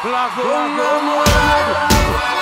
Largou o namorado.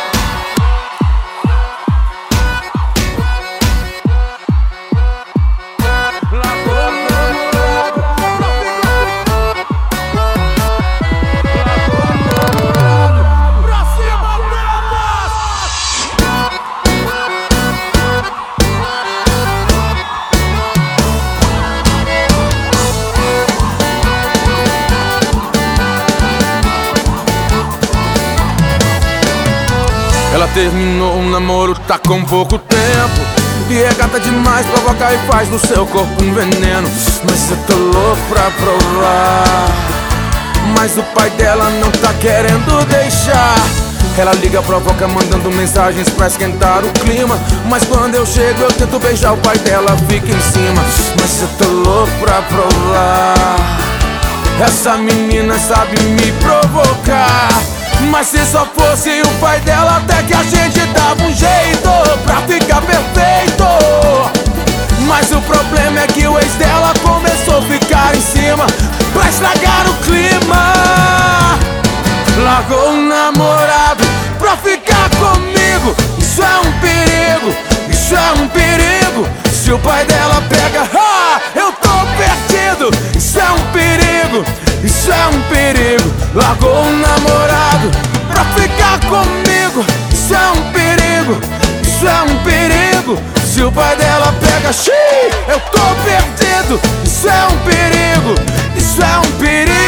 Ela terminou um namoro, tá com pouco tempo, e é gata demais, provoca e faz no seu corpo um veneno. Mas eu tô louco pra provar, mas o pai dela não tá querendo deixar. Ela liga, provoca, mandando mensagens pra esquentar o clima. Mas quando eu chego eu tento beijar, o pai dela fica em cima. Mas eu tô louco pra provar, essa menina sabe me provocar. Mas se só fosse o pai dela, até que a gente dava um jeito pra ficar perfeito. Mas o problema é que o ex dela começou a ficar em cima pra estragar o clima. Largou um namorado pra ficar comigo. Isso é um perigo, isso é um perigo. Se o pai dela pega, eu tô perdido. Isso é um perigo, isso é um perigo. Largou um namorado pra ficar comigo. Isso é um perigo, isso é um perigo. Se o pai dela pega, eu tô perdido. Isso é um perigo, isso é um perigo.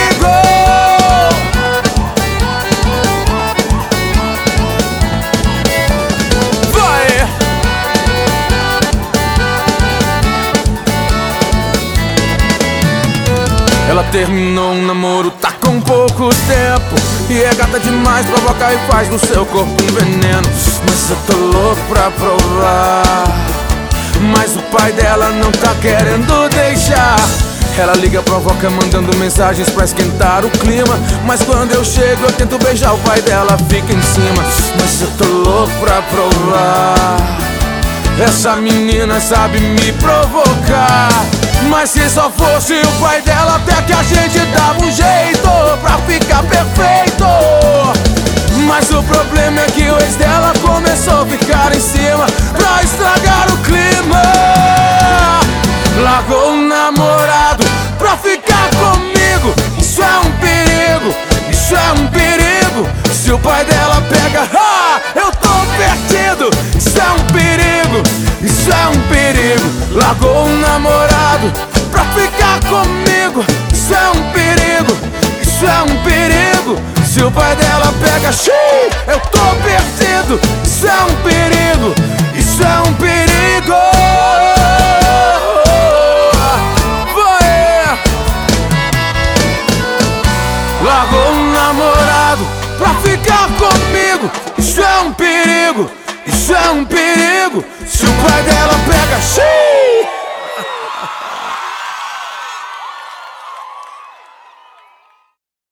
Ela terminou um namoro, tá com pouco tempo, e é gata demais, provoca e faz no seu corpo um veneno. Mas eu tô louco pra provar, mas o pai dela não tá querendo deixar. Ela liga, provoca, mandando mensagens pra esquentar o clima. Mas quando eu chego eu tento beijar, o pai dela fica em cima. Mas eu tô louco pra provar, essa menina sabe me provocar. Mas se só fosse o pai dela, até que a gente dava um jeito pra ficar perfeito. Mas o problema é que o ex dela começou a ficar em cima pra estragar o clima. Largou um namorado pra ficar comigo. Isso é um perigo, isso é um perigo. Se o pai dela pega, eu tô perdido. Isso é um perigo, isso é um perigo. Largou um namorado pra ficar comigo. Isso é um perigo, isso é um perigo. Se o pai dela pega, eu tô perdido. Isso é um perigo, isso é um perigo. Largou um namorado pra ficar comigo. Isso é um perigo, isso é um perigo.